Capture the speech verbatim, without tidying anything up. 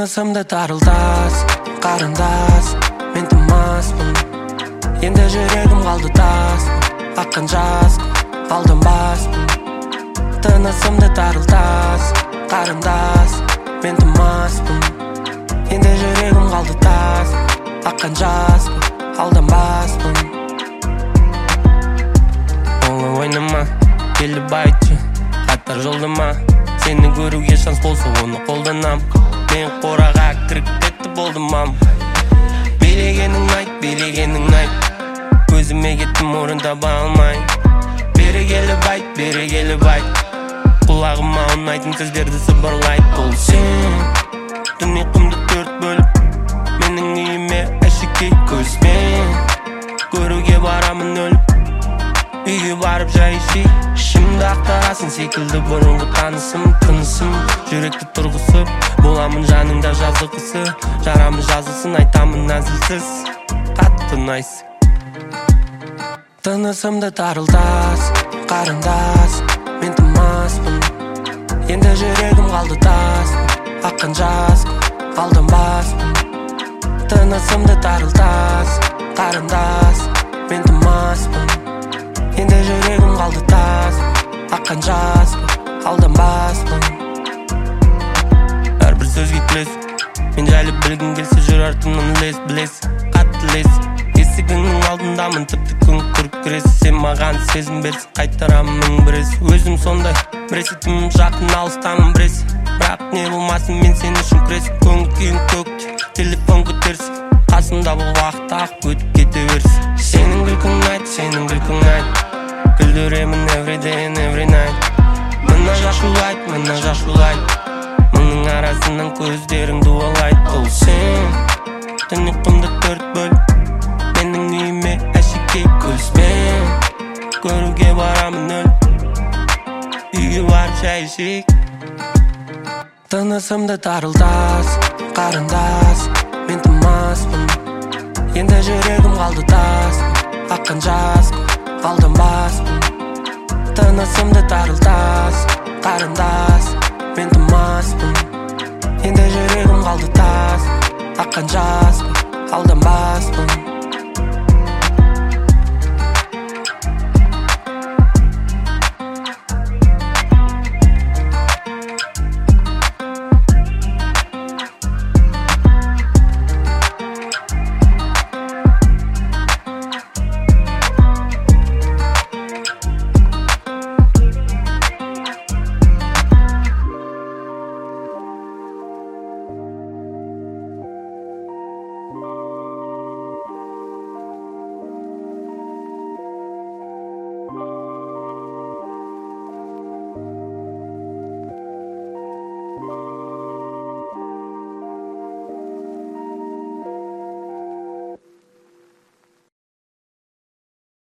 Тынысымды тарылтас, қарындас, мен тымаспын. Енді жүрегім қалды тас, аққан жас, алданбаспын. Тынысымды тарылтас, қарындас, мен тымаспын. Енді жүрегім қалды тас, аққан жас, алданбаспын. Оңы ойнама, келіп айтшы, хаттар жолдама. Сені көруге шанс болса оны қолданам. Мен қораға кіріп кетті болдым мам. Билегенің айт, билегенің айт. Көзіме кеттім орын таба алмай. Бері келіп айт, бері келіп айт. Құлағыма ұнайтын сөздерді сыбырлайт. Бұл сен түн ұйқымды төрт бөліп, менің үйіме әшекей көзбен көруге барамын өліп. Үйге барып жай ішейік, ішімді ақтарасың секілді бұрынғы танысым. Тынысым жүректі тұрғысып, боламын жаныңда жазықысы. Жарамы жазылсын, айтамын нәзілсіз, қатты ұнайсың. Тынысымды тарылтас, қарындас, мен тымаспын. Енді жүрегім қалды тас, аққан жас, алданбаспын. Тынысымды тарылтас, қарындас, мен тымаспын. Енді жүрегім қалды тас, аққан жас, алданбаспын. Әрбір сөзге тілес, мен жайлы білгің келсе жүр артымнан лес, білес, қатты лес. Есігіңнің алдындамын, тіпті күн күріп кірес. Сен маған сезім берсін, қайтарамын мың бірес. Өзім сондай, біресе тым жақын алыстамын бірес. Бірақ не болмасын, мен сен үшін күресіп. Көңіл күйің көкте, телефон көтерсін. Қасымда бұл уақыт ақ өтіп кете берсін. Сенің күлкің айт, сенің күлкің айт. Күлдіремін every day and every night. Мына жашулайт, мына жашулайт. Мұның арасынан көздерің дуалайт. Бұл сен түн ұйқымды төрт бөліп, менің үйіме әшекей көзбен көруге барамын өліп. Үйге барып жай ішейік. Тынысымды тарылтас, қарындас, мен тымаспын. Енді жүрегім қалды тас, аққан жас, алданбаспын. Тынысымды тарылтас, қарындас, мен тымаспын. Енді жүрегім қалды тас, аққан жас, алданбаспын.